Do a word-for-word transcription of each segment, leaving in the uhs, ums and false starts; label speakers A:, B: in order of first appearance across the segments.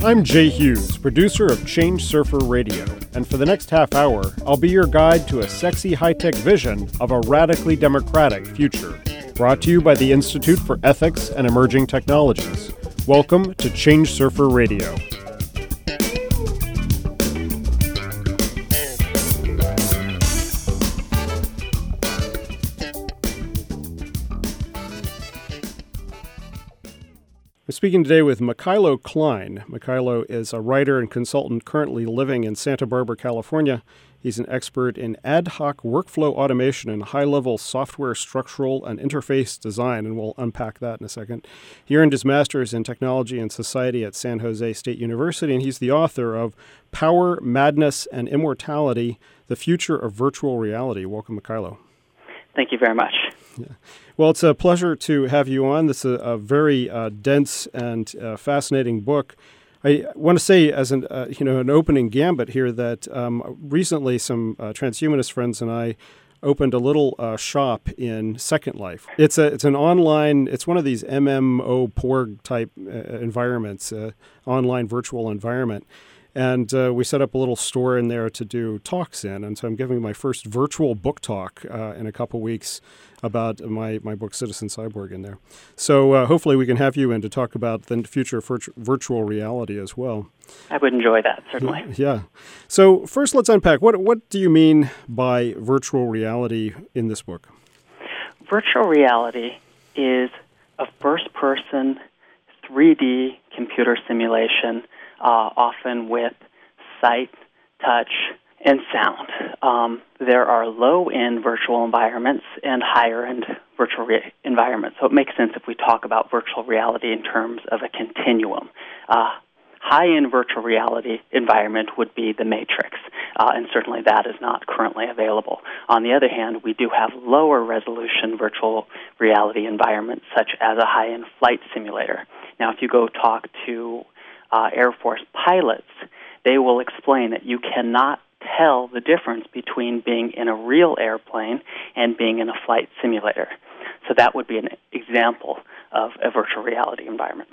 A: I'm Jay Hughes, producer of Change Surfer Radio, and for the next half hour, I'll be your guide to a sexy high-tech vision of a radically democratic future. Brought to you by the Institute for Ethics and Emerging Technologies. Welcome to Change Surfer Radio. We're speaking today with Mikhailo Klein. Mikhailo is a writer and consultant currently living in Santa Barbara, California. He's an expert in ad hoc workflow automation and high-level software structural and interface design, and we'll unpack that in a second. He earned his master's in technology and society at San Jose State University, and he's the author of Power, Madness, and Immortality, The Future of Virtual Reality. Welcome, Mikhailo.
B: Thank you very much.
A: Yeah. Well, it's a pleasure to have you on. This is a, a very uh, dense and uh, fascinating book. I want to say, as an uh, you know, an opening gambit here, that um, recently some uh, transhumanist friends and I opened a little uh, shop in Second Life. It's a it's an online. It's one of these M M O Porg type uh, environments, uh, online virtual environment. And uh, we set up a little store in there to do talks in. And so I'm giving my first virtual book talk uh, in a couple weeks about my, my book, Citizen Cyborg, in there. So uh, hopefully we can have you in to talk about the future of virtu- virtual reality as well.
B: I would enjoy that, certainly.
A: Yeah. So first let's unpack. What, what do you mean by virtual reality in this book?
B: Virtual reality is a first-person three D computer simulation, Uh, often with sight, touch, and sound. Um, there are low-end virtual environments and higher-end virtual re- environments. So it makes sense if we talk about virtual reality in terms of a continuum. Uh, high-end virtual reality environment would be the Matrix, uh, and certainly that is not currently available. On the other hand, we do have lower-resolution virtual reality environments, such as a high-end flight simulator. Now, if you go talk to Uh, Air Force pilots, they will explain that you cannot tell the difference between being in a real airplane and being in a flight simulator. So that would be an example of a virtual reality environment.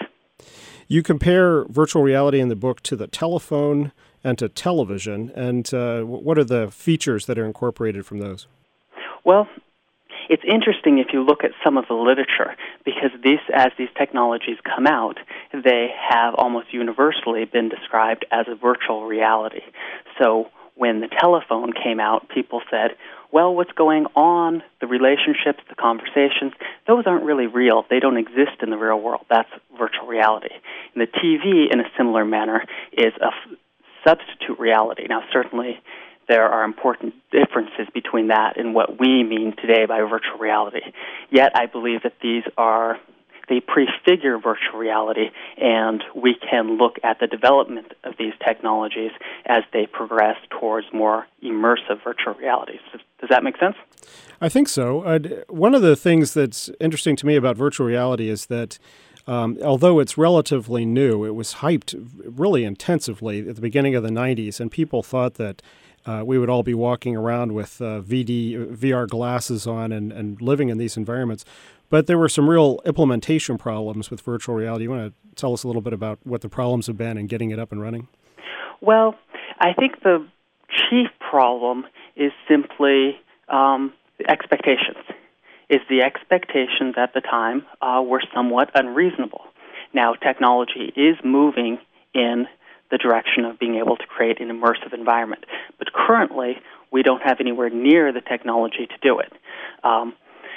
A: You compare virtual reality in the book to the telephone and to television, and uh, what are the features that are incorporated from those?
B: Well, it's interesting if you look at some of the literature, because these, as these technologies come out, they have almost universally been described as a virtual reality. So when the telephone came out, people said, well, what's going on, the relationships, the conversations, those aren't really real. They don't exist in the real world. That's virtual reality. And the T V, in a similar manner, is a f- substitute reality. Now, certainly, there are important differences between that and what we mean today by virtual reality. Yet I believe that these are, they prefigure virtual reality, and we can look at the development of these technologies as they progress towards more immersive virtual realities. Does that make sense?
A: I think so. Uh, one of the things that's interesting to me about virtual reality is that Um, although it's relatively new, it was hyped really intensively at the beginning of the nineties, and people thought that uh, we would all be walking around with uh, V D, V R glasses on and, and living in these environments. But there were some real implementation problems with virtual reality. You want to tell us a little bit about what the problems have been in getting it up and running?
B: Well, I think the chief problem is simply um, expectations. Is the expectations at the time uh, were somewhat unreasonable. Now, technology is moving in the direction of being able to create an immersive environment, but currently we don't have anywhere near the technology to do it. Um,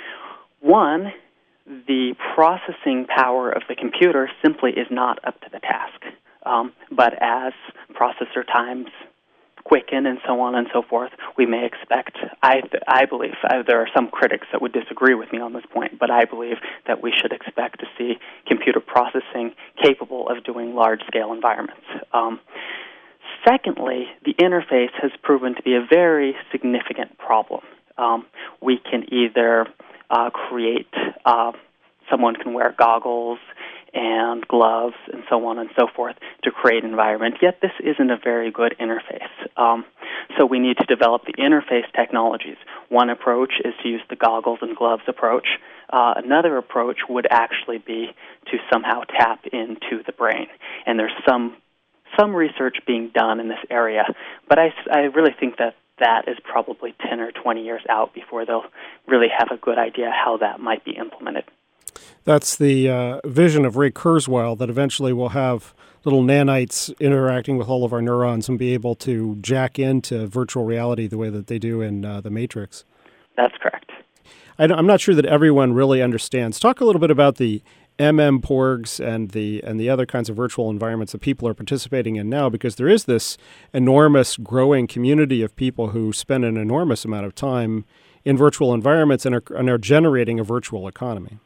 B: one, the processing power of the computer simply is not up to the task, um, but as processor times quicken and so on and so forth, we may expect, I I believe, uh, there are some critics that would disagree with me on this point, but I believe that we should expect to see computer processing capable of doing large-scale environments. Um, secondly, the interface has proven to be a very significant problem. Um, we can either uh, create, uh, someone can wear goggles and gloves and so on and so forth to create an environment, yet this isn't a very good interface. Um, so we need to develop the interface technologies. One approach is to use the goggles and gloves approach. Uh, another approach would actually be to somehow tap into the brain. And there's some some research being done in this area, but I, I really think that that is probably ten or twenty years out before they'll really have a good idea how that might be implemented.
A: That's the uh, vision of Ray Kurzweil, that eventually we'll have little nanites interacting with all of our neurons and be able to jack into virtual reality the way that they do in uh, The Matrix.
B: That's correct.
A: I I'm not sure that everyone really understands. Talk a little bit about the MMPorgs and the and the other kinds of virtual environments that people are participating in now, because there is this enormous growing community of people who spend an enormous amount of time in virtual environments and are, and are generating a virtual economy.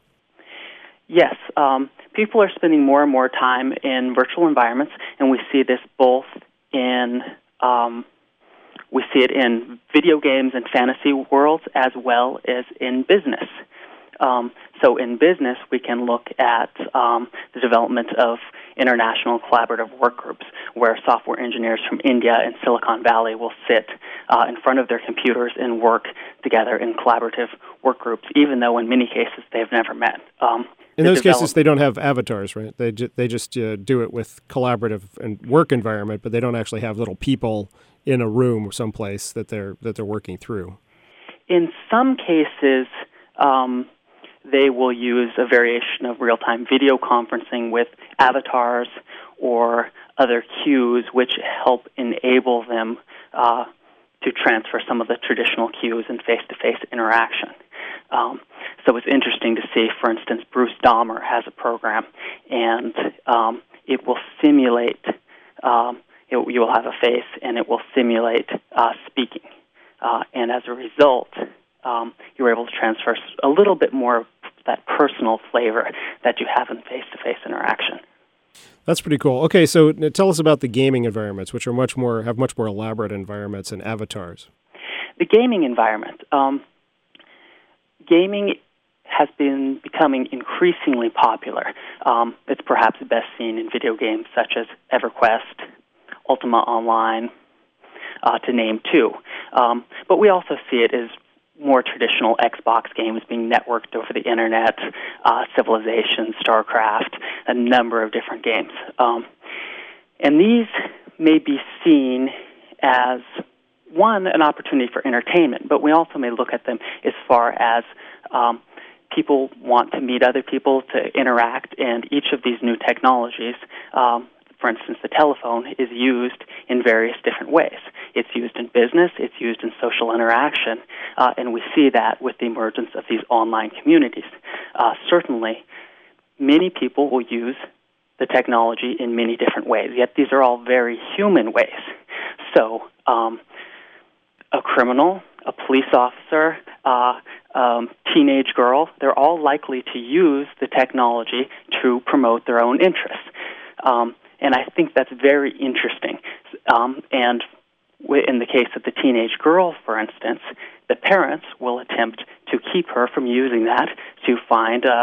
B: Yes, um, people are spending more and more time in virtual environments, and we see this both in um, we see it in video games and fantasy worlds as well as in business. Um, so in business, we can look at um, the development of international collaborative work groups, where software engineers from India and Silicon Valley will sit uh, in front of their computers and work together in collaborative work groups, even though in many cases they've never met. Um,
A: in those develop- cases, they don't have avatars, right? They ju- they just uh, do it with collaborative and work environment, but they don't actually have little people in a room or someplace that they're that they're working through.
B: In some cases, um, they will use a variation of real-time video conferencing with avatars or other cues, which help enable them uh, to transfer some of the traditional cues in face-to-face interaction. Um, so it's interesting to see, for instance, Bruce Dahmer has a program, and um, it will simulate, um, it, you will have a face, and it will simulate uh, speaking. Uh, and as a result, um, you're able to transfer a little bit more of that personal flavor that you have in face-to-face interaction.
A: That's pretty cool. Okay, so tell us about the gaming environments, which are much more have much more elaborate environments and avatars.
B: The gaming environment. Um, gaming has been becoming increasingly popular. Um, it's perhaps best seen in video games such as EverQuest, Ultima Online, uh, to name two. Um, but we also see it as more traditional Xbox games being networked over the internet, uh, Civilization, StarCraft, a number of different games. Um, and these may be seen as, one, an opportunity for entertainment, but we also may look at them as far as um, people want to meet other people, to interact, and each of these new technologies, um, for instance, the telephone, is used in various different ways. It's used in business, it's used in social interaction, uh, and we see that with the emergence of these online communities. Uh, certainly, many people will use the technology in many different ways, yet these are all very human ways. So, um, a criminal, a police officer, uh, um, teenage girl, they're all likely to use the technology to promote their own interests. Um, and I think that's very interesting. Um, and in the case of the teenage girl, for instance, the parents will attempt to keep her from using that to find a,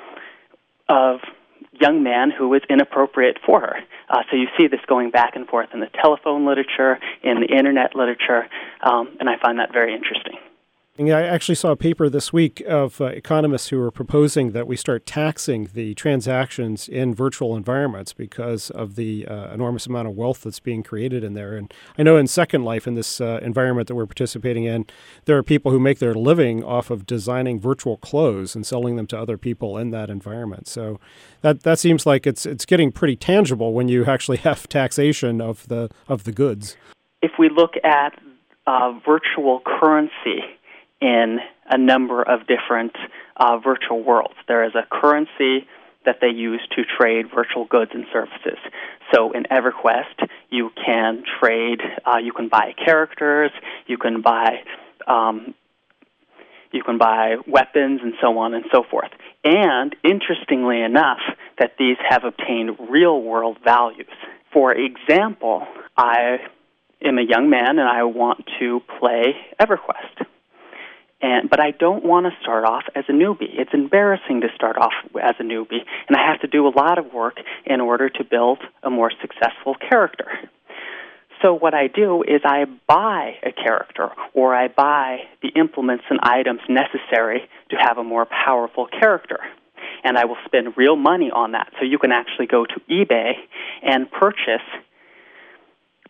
B: a young man who is inappropriate for her. Uh, so you see this going back and forth in the telephone literature, in the internet literature, um, and I find that very interesting.
A: I actually saw a paper this week of uh, economists who are proposing that we start taxing the transactions in virtual environments because of the uh, enormous amount of wealth that's being created in there. And I know in Second Life, in this uh, environment that we're participating in, there are people who make their living off of designing virtual clothes and selling them to other people in that environment. So that that seems like it's it's getting pretty tangible when you actually have taxation of the of the goods.
B: If we look at uh, virtual currency in a number of different uh, virtual worlds. There is a currency that they use to trade virtual goods and services. So in EverQuest, you can trade, uh, you can buy characters, you can buy, um, you can buy weapons, and so on and so forth. And interestingly enough, that these have obtained real-world values. For example, I am a young man and I want to play EverQuest. And, but I don't want to start off as a newbie. It's embarrassing to start off as a newbie, and I have to do a lot of work in order to build a more successful character. So what I do is I buy a character, or I buy the implements and items necessary to have a more powerful character. And I will spend real money on that. So you can actually go to eBay and purchase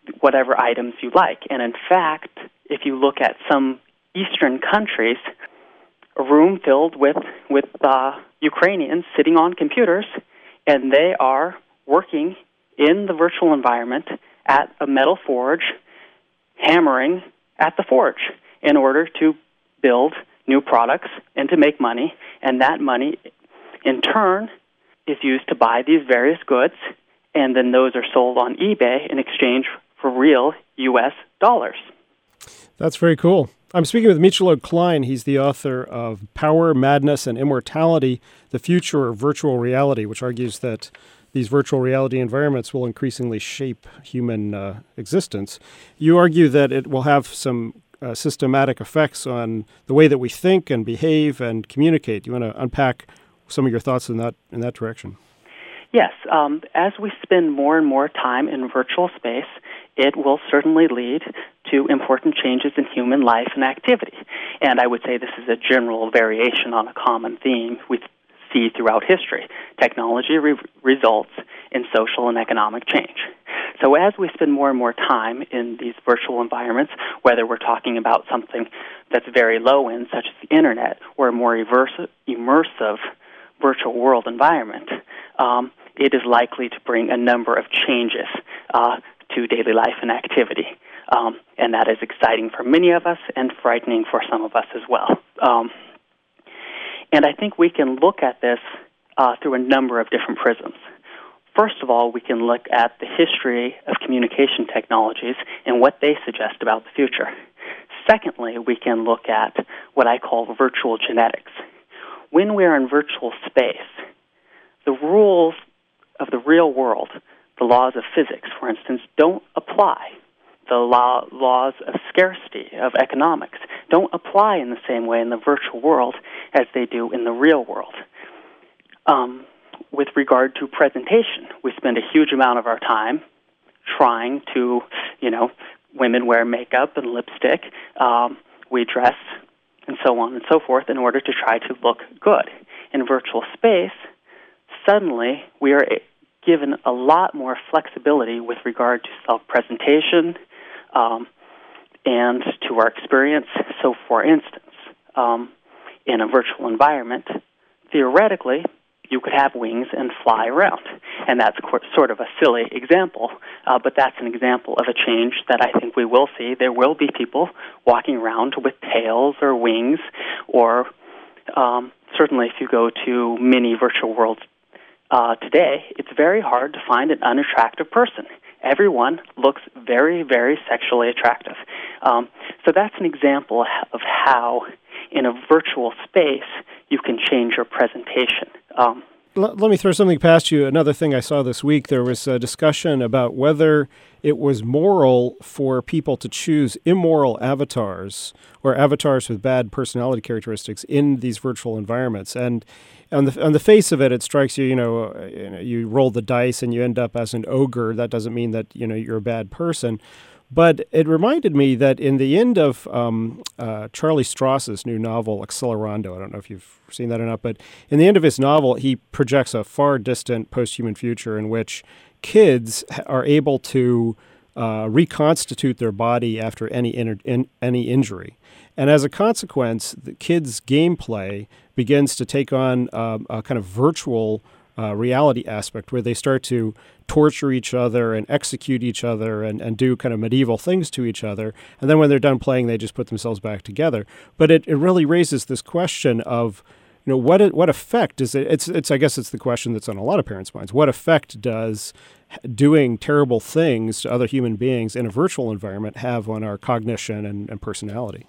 B: whatever items you like. And in fact, if you look at some Eastern countries, a room filled with, with uh, Ukrainians sitting on computers, and they are working in the virtual environment at a metal forge, hammering at the forge in order to build new products and to make money, and that money, in turn, is used to buy these various goods, and then those are sold on eBay in exchange for real U S dollars.
A: That's very cool. I'm speaking with Michalo Klein. He's the author of Power, Madness, and Immortality, The Future of Virtual Reality, which argues that these virtual reality environments will increasingly shape human uh, existence. You argue that it will have some uh, systematic effects on the way that we think and behave and communicate. Do you want to unpack some of your thoughts in that in that direction?
B: Yes. Um, as we spend more and more time in virtual space, it will certainly lead to important changes in human life and activity. And I would say this is a general variation on a common theme we see throughout history. Technology re- results in social and economic change. So as we spend more and more time in these virtual environments, whether we're talking about something that's very low-end, such as the Internet, or a more immersive, immersive virtual world environment, um, it is likely to bring a number of changes uh, to daily life and activity. Um, and that is exciting for many of us and frightening for some of us as well. Um, and I think we can look at this uh, through a number of different prisms. First of all, we can look at the history of communication technologies and what they suggest about the future. Secondly, we can look at what I call virtual genetics. When we are in virtual space, the rules of the real world, the laws of physics, for instance, don't apply. The law, laws of scarcity, of economics, don't apply in the same way in the virtual world as they do in the real world. Um, with regard to presentation, we spend a huge amount of our time trying to, you know, women wear makeup and lipstick, um, we dress, and so on and so forth in order to try to look good. In virtual space, suddenly we are given a lot more flexibility with regard to self-presentation um, and to our experience. So, for instance, um, in a virtual environment, theoretically, you could have wings and fly around. And that's sort of a silly example, uh, but that's an example of a change that I think we will see. There will be people walking around with tails or wings, or um, certainly if you go to many virtual worlds uh, today, it's very hard to find an unattractive person. Everyone looks very, very sexually attractive. Um, so that's an example of how, in a virtual space, you can change your presentation. Um,
A: Let me throw something past you. Another thing I saw this week, there was a discussion about whether it was moral for people to choose immoral avatars or avatars with bad personality characteristics in these virtual environments. And on the on the face of it, it strikes you, you know, uh, you know, you roll the dice and you end up as an ogre. That doesn't mean that, you know, you're a bad person. But it reminded me that in the end of um, uh, Charlie Strauss's new novel, Accelerando, I don't know if you've seen that or not, but in the end of his novel, he projects a far distant post-human future in which kids are able to uh, reconstitute their body after any in, in, any injury. And as a consequence, the kids' gameplay begins to take on um, a kind of virtual Uh, reality aspect where they start to torture each other and execute each other and, and do kind of medieval things to each other. And then when they're done playing, they just put themselves back together. But it, it really raises this question of, you know, what what effect is it? It's, it's I guess it's the question that's on a lot of parents' minds. What effect does doing terrible things to other human beings in a virtual environment have on our cognition and, and personality?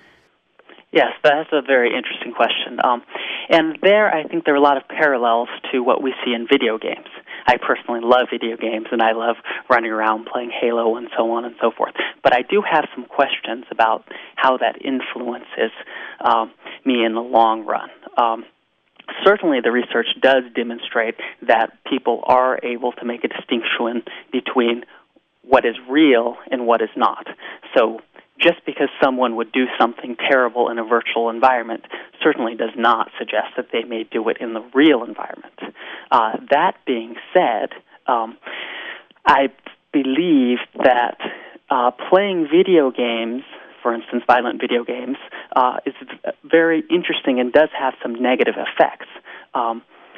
B: Yes, that's a very interesting question. Um, and there, I think there are a lot of parallels to what we see in video games. I personally love video games, and I love running around playing Halo and so on and so forth. But I do have some questions about how that influences um, me in the long run. Um, certainly, the research does demonstrate that people are able to make a distinction between what is real and what is not. So just because someone would do something terrible in a virtual environment certainly does not suggest that they may do it in the real environment. Uh, that being said, um, I believe that uh, playing video games, for instance, violent video games, uh, is very interesting and does have some negative effects. Um,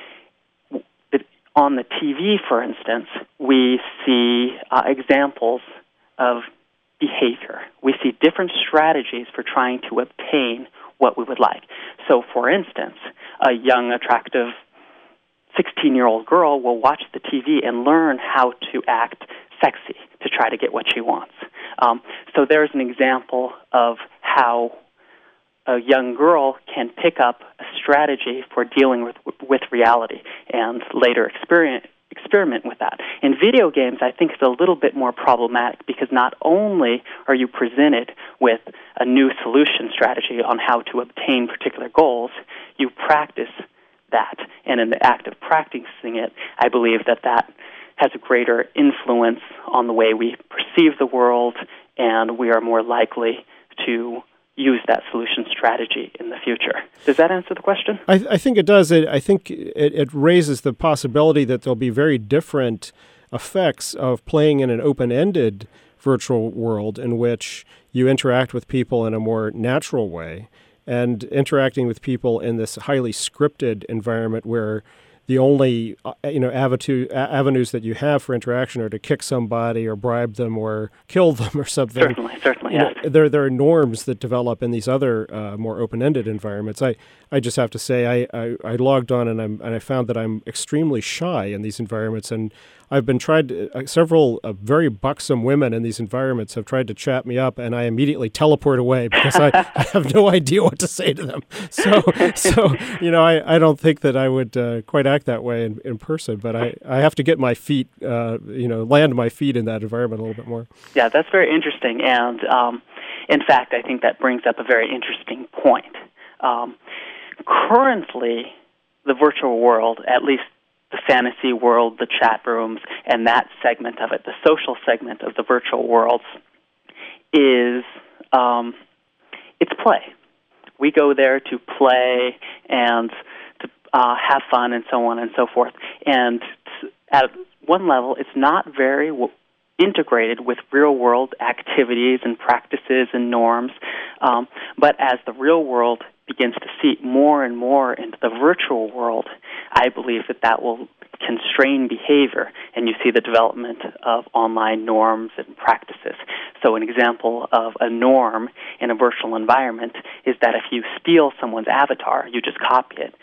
B: on the T V, for instance, we see uh, examples of behavior. We see different strategies for trying to obtain what we would like. So, for instance, a young, attractive sixteen-year-old girl will watch the T V and learn how to act sexy to try to get what she wants. Um, so there's an example of how a young girl can pick up a strategy for dealing with with reality and later experiment experiment with that. In video games, I think it's a little bit more problematic because not only are you presented with a new solution strategy on how to obtain particular goals, you practice that. And in the act of practicing it, I believe that that has a greater influence on the way we perceive the world, and we are more likely to use that solution strategy in the future. Does that answer the question?
A: I, th- I think it does. It, I think it, it raises the possibility that there'll be very different effects of playing in an open-ended virtual world in which you interact with people in a more natural way, and interacting with people in this highly scripted environment where the only uh, you know avenue, avenues that you have for interaction are to kick somebody or bribe them or kill them or something.
B: Certainly, certainly,
A: you
B: yes.
A: know, there, there are norms that develop in these other uh, more open-ended environments. I, I just have to say I, I, I logged on and, I'm, and I found that I'm extremely shy in these environments, and I've been tried to, uh, several uh, very buxom women in these environments have tried to chat me up, and I immediately teleport away because I, I have no idea what to say to them. So, so you know, I, I don't think that I would uh, quite act that way in, in person, but I, I have to get my feet, uh, you know, land my feet in that environment a little bit more.
B: Yeah, that's very interesting, and um, in fact, I think that brings up a very interesting point. Um, currently, the virtual world, at least the fantasy world, the chat rooms, and that segment of it, the social segment of the virtual worlds, is um, it's play. We go there to play and to uh, have fun and so on and so forth. And at one level, it's not very w- integrated with real-world activities and practices and norms. Um, but as the real world begins to seep more and more into the virtual world, I believe that that will constrain behavior, and you see the development of online norms and practices. So an example of a norm in a virtual environment is that if you steal someone's avatar, you just copy it,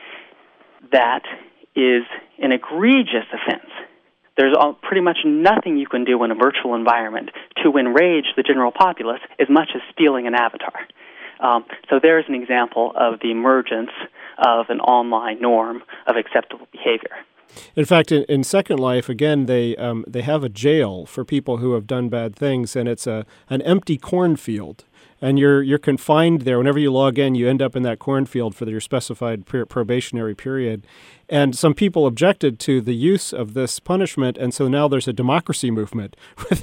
B: that is an egregious offense. There's all, pretty much nothing you can do in a virtual environment to enrage the general populace as much as stealing an avatar. Um, so there's an example of the emergence of an online norm of acceptable behavior.
A: In fact, in, in Second Life, again, they um, they have a jail for people who have done bad things, and it's a an empty cornfield. And you're you're confined there. Whenever you log in, you end up in that cornfield for your specified per- probationary period. And some people objected to the use of this punishment, and so now there's a democracy movement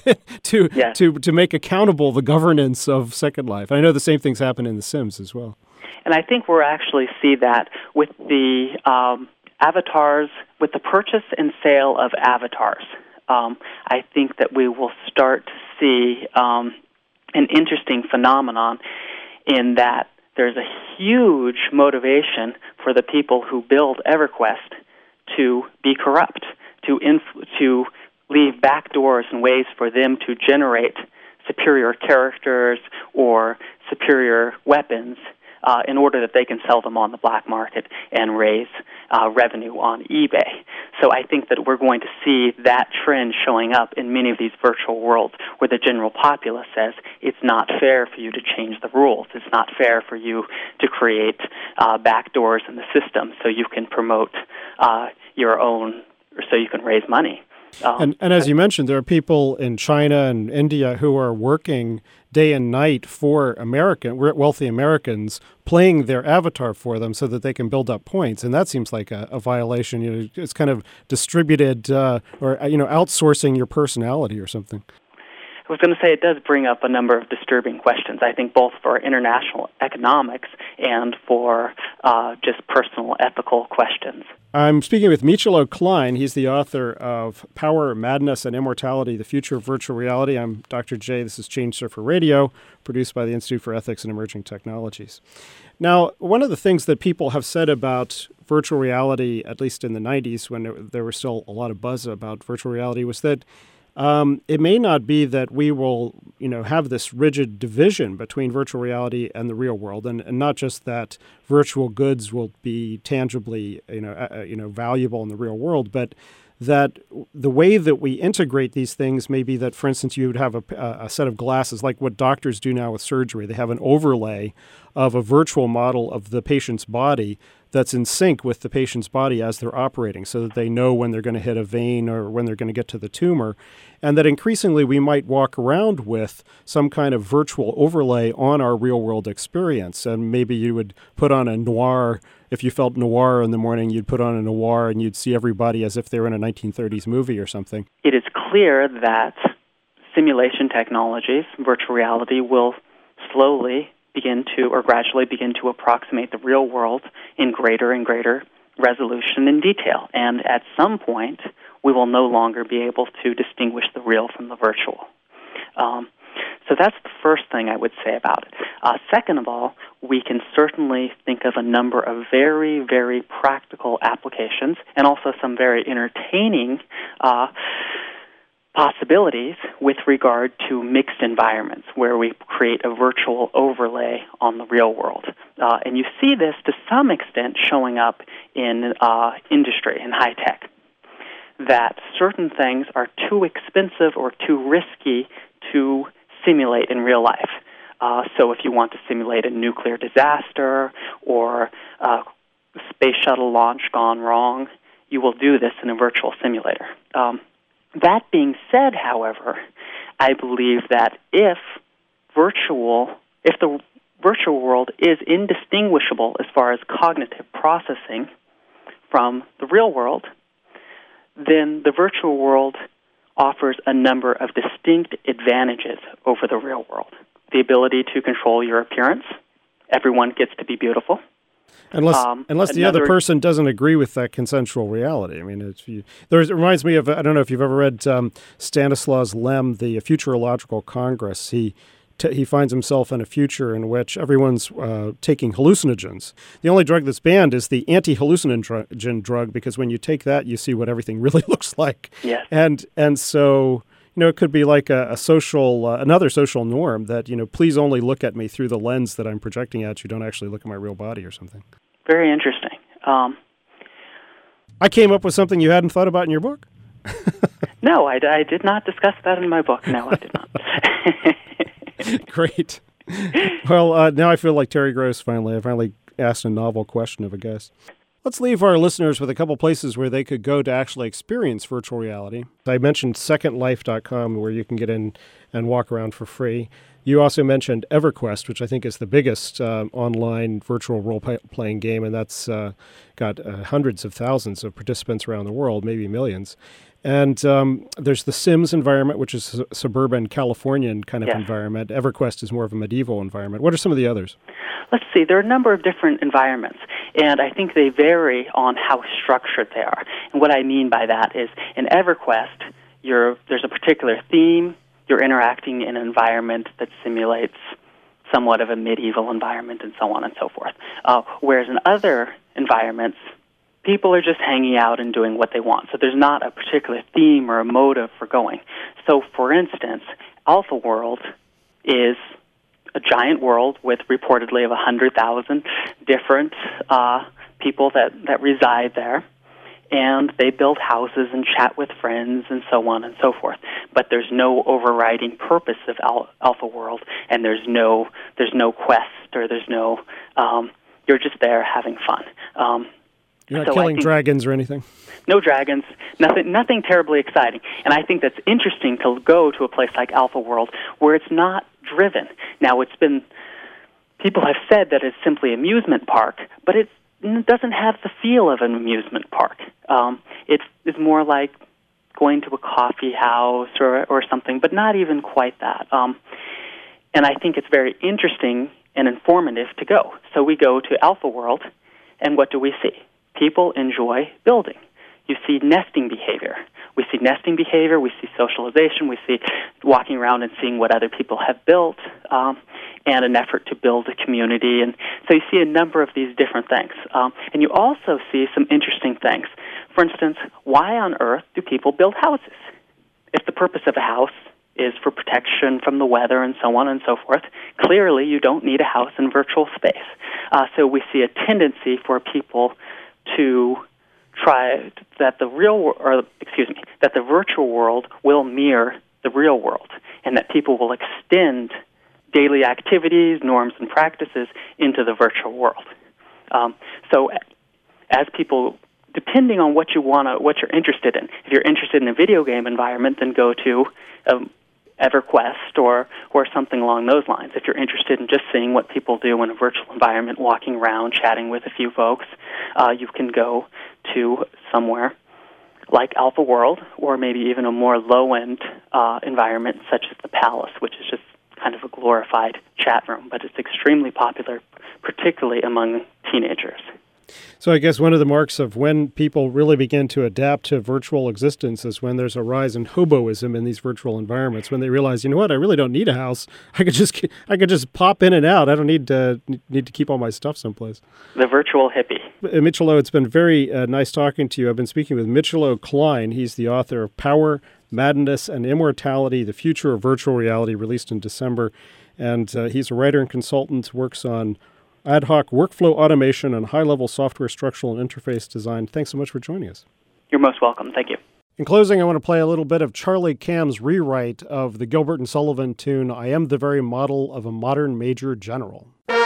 A: to
B: yeah.
A: to to make accountable the governance of Second Life. I know the same things happen in The Sims as well.
B: And I think we'll actually see that with the um, avatars, with the purchase and sale of avatars. Um, I think that we will start to see Um, an interesting phenomenon in that there's a huge motivation for the people who build EverQuest to be corrupt, to inf- to leave backdoors and ways for them to generate superior characters or superior weapons uh, in order that they can sell them on the black market and raise uh, revenue on eBay. So I think that we're going to see that trend showing up in many of these virtual worlds where the general populace says it's not fair for you to change the rules. It's not fair for you to create uh, backdoors in the system so you can promote uh, your own, or so you can raise money. Um,
A: and, and as you mentioned, there are people in China and India who are working day and night for American wealthy Americans, playing their avatar for them so that they can build up points, and that seems like a, a violation. You know, it's kind of distributed uh, or you know outsourcing your personality or something.
B: I was going to say it does bring up a number of disturbing questions, I think, both for international economics and for uh, just personal ethical questions.
A: I'm speaking with Michalo Klein. He's the author of Power, Madness, and Immortality, The Future of Virtual Reality. I'm Doctor J. This is Change Surfer Radio, produced by the Institute for Ethics and Emerging Technologies. Now, one of the things that people have said about virtual reality, at least in the nineties, when it, there was still a lot of buzz about virtual reality, was that Um, it may not be that we will, you know, have this rigid division between virtual reality and the real world, and, and not just that virtual goods will be tangibly, you know, uh, you know, valuable in the real world, but that the way that we integrate these things may be that, for instance, you would have a, a set of glasses, like what doctors do now with surgery. They have an overlay of a virtual model of the patient's body that's in sync with the patient's body as they're operating, so that they know when they're going to hit a vein or when they're going to get to the tumor, and that increasingly we might walk around with some kind of virtual overlay on our real-world experience. And maybe you would put on a noir. If you felt noir in the morning, you'd put on a noir and you'd see everybody as if they were in a nineteen thirties movie or something.
B: It is clear that simulation technologies, virtual reality, will slowly begin to, or gradually begin to approximate the real world in greater and greater resolution and detail. And at some point, we will no longer be able to distinguish the real from the virtual. Um, so that's the first thing I would say about it. Uh, second of all, we can certainly think of a number of very, very practical applications and also some very entertaining uh possibilities with regard to mixed environments where we create a virtual overlay on the real world. Uh, and you see this to some extent showing up in uh, industry, in high tech, that certain things are too expensive or too risky to simulate in real life. Uh, so if you want to simulate a nuclear disaster or a space shuttle launch gone wrong, you will do this in a virtual simulator. Um, That being said, however, I believe that if virtual, if the virtual world is indistinguishable as far as cognitive processing from the real world, then the virtual world offers a number of distinct advantages over the real world. The ability to control your appearance. Everyone gets to be beautiful.
A: Unless,
B: um,
A: unless the
B: another,
A: other person doesn't agree with that consensual reality. I mean, it's, you, there's, it reminds me of, I don't know if you've ever read um, Stanislaus Lem, The Futurological Congress. He t- he finds himself in a future in which everyone's uh, taking hallucinogens. The only drug that's banned is the anti-hallucinogen drug, because when you take that, you see what everything really looks like.
B: Yes.
A: And, and so... You know, it could be like a, a social, uh, another social norm that, you know, please only look at me through the lens that I'm projecting at you. Don't actually look at my real body or something.
B: Very interesting. Um,
A: I came up with something you hadn't thought about in your book?
B: no, I, I did not discuss that in my book. No, I did not.
A: Great. Well, uh, now I feel like Terry Gross finally. I finally asked a novel question of a guest. Let's leave our listeners with a couple places where they could go to actually experience virtual reality. I mentioned second life dot com, where you can get in and walk around for free. You also mentioned EverQuest, which I think is the biggest uh, online virtual role-playing game, and that's uh, got uh, hundreds of thousands of participants around the world, maybe millions. And um, there's the Sims environment, which is a suburban Californian kind of
B: yes.
A: environment. EverQuest is more of a medieval environment. What are some of the others?
B: Let's see. There are a number of different environments, and I think they vary on how structured they are. And what I mean by that is in EverQuest, you're, there's a particular theme. You're interacting in an environment that simulates somewhat of a medieval environment and so on and so forth. Uh, whereas in other environments, people are just hanging out and doing what they want. So there's not a particular theme or a motive for going. So, for instance, Alpha World is a giant world with reportedly of one hundred thousand different uh, people that, that reside there. And they build houses and chat with friends and so on and so forth. But there's no overriding purpose of Al- Alpha World, and there's no there's no quest, or there's no um, you're just there having fun. Um,
A: You're not
B: so
A: killing dragons or anything?
B: No dragons, nothing nothing terribly exciting. And I think that's interesting to go to a place like Alpha World where it's not driven. Now, it's been, people have said that it's simply amusement park, but it doesn't have the feel of an amusement park. Um, it is more like going to a coffee house or, or something, but not even quite that. Um, and I think it's very interesting and informative to go. So we go to Alpha World, and what do we see? People enjoy building. You see nesting behavior. We see nesting behavior, we see socialization, we see walking around and seeing what other people have built, um, and an effort to build a community. And so you see a number of these different things. Um, and you also see some interesting things. For instance, why on earth do people build houses? If the purpose of a house is for protection from the weather and so on and so forth, clearly you don't need a house in virtual space. Uh, so we see a tendency for people to try that the real, or excuse me, that the virtual world will mirror the real world, and that people will extend daily activities, norms, and practices into the virtual world. Um, so, as people, depending on what you want to, what you're interested in, if you're interested in a video game environment, then go to um, EverQuest or or something along those lines. If you're interested in just seeing what people do in a virtual environment, walking around, chatting with a few folks, uh, you can go to somewhere like Alpha World, or maybe even a more low-end uh, environment such as the Palace, which is just kind of a glorified chat room, but it's extremely popular, particularly among teenagers.
A: So I guess one of the marks of when people really begin to adapt to virtual existence is when there's a rise in hoboism in these virtual environments, when they realize, you know what, I really don't need a house. I could just I could just pop in and out. I don't need to need to keep all my stuff someplace.
B: The virtual hippie.
A: Uh, Mitchell O, it's been very uh, nice talking to you. I've been speaking with Mitchell O. Klein. He's the author of Power, Madness, and Immortality, The Future of Virtual Reality, released in December. And uh, he's a writer and consultant, works on ad hoc workflow automation and high-level software structural and interface design. Thanks so much for joining us.
B: You're most welcome. Thank you.
A: In closing, I want to play a little bit of Charlie Cam's rewrite of the Gilbert and Sullivan tune, I Am the Very Model of a Modern Major General.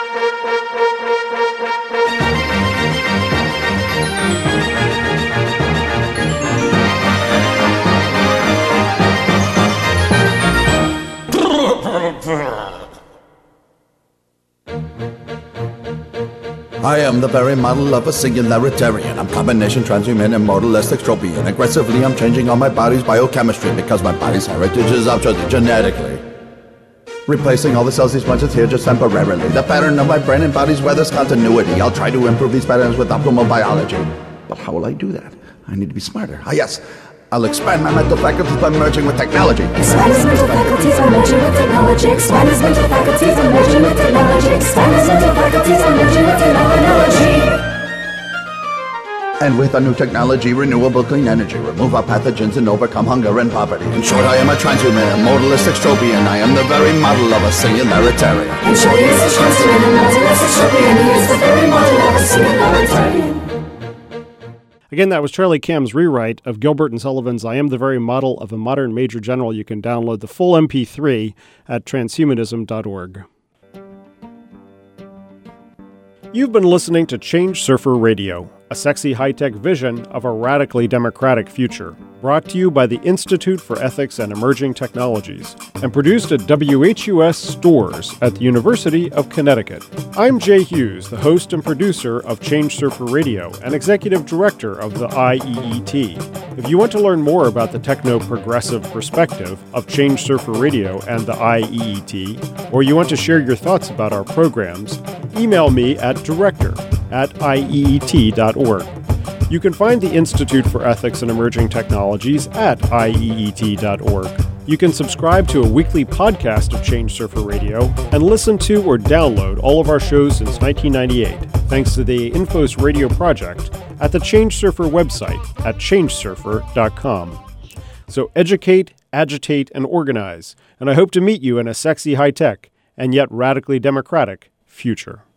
C: I am the very model of a singularitarian. I'm combination, transhuman, immortalistic, tropian. Aggressively, I'm changing all my body's biochemistry because my body's heritage is altered genetically. Replacing all the cells these planted here just temporarily. The pattern of my brain embodies weather's continuity. I'll try to improve these patterns with optimal biology. But how will I do that? I need to be smarter. Ah, yes. I'll expand my mental faculties by merging with technology.
D: Expand his mental faculties by merging with technology. Expand his mental faculties by merging with technology. Expand his mental faculties by merging with technology.
C: And with our new technology, renewable clean energy, remove our pathogens and overcome hunger and poverty. In short, I am a transhuman, a modalistic tropian. I am the very model of a singularitarian.
D: In short, he is a transhuman, a modalistic tropian. He is the very model of a singularitarian.
A: Again, that was Charlie Cam's rewrite of Gilbert and Sullivan's I Am the Very Model of a Modern Major General. You can download the full M P three at transhumanism dot org. You've been listening to Change Surfer Radio, a sexy high-tech vision of a radically democratic future, brought to you by the Institute for Ethics and Emerging Technologies, and produced at W H U S Stores at the University of Connecticut. I'm Jay Hughes, the host and producer of Change Surfer Radio and executive director of the I E E T. If you want to learn more about the techno-progressive perspective of Change Surfer Radio and the I E E T, or you want to share your thoughts about our programs, email me at director at I E E T dot org. You can find the Institute for Ethics and Emerging Technologies at I E E T dot org. You can subscribe to a weekly podcast of Change Surfer Radio and listen to or download all of our shows since nineteen ninety-eight, thanks to the Infos Radio Project at the Change Surfer website at change surfer dot com. So educate, agitate, and organize, and I hope to meet you in a sexy, high-tech, and yet radically democratic future.